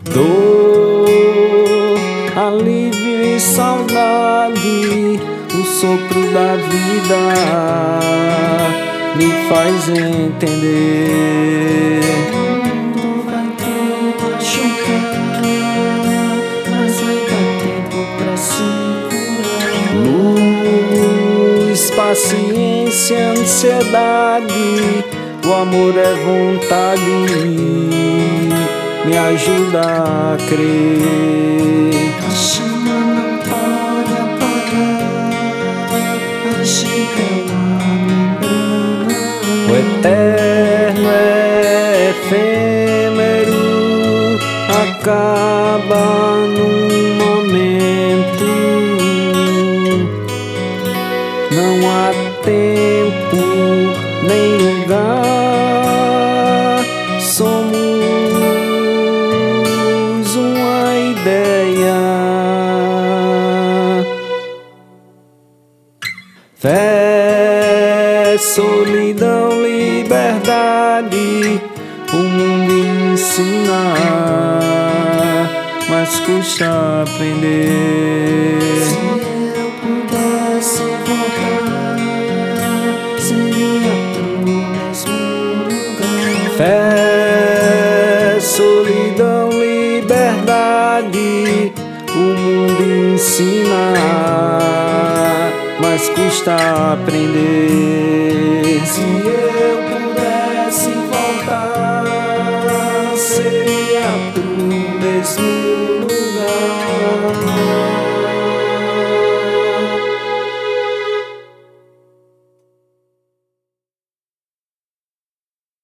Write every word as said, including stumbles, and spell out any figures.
Dor, alívio e saudade, o sopro da vida me faz entender. Tudo vai te machucar, mas vai dar tempo pra se curar. Luz, paciência, ansiedade, o amor é vontade, me ajuda a crer. A chama não pode apagar, a chega uma membrana. O eterno é efêmero, acaba num momento. Não há tempo nem lugar, somos uma ideia. Fé, solidão, liberdade, o mundo ensina, mas custa aprender. Se eu pudesse voltar, seria pro mesmo lugar. Fé, solidão, liberdade, o mundo ensina, mas custa aprender. Se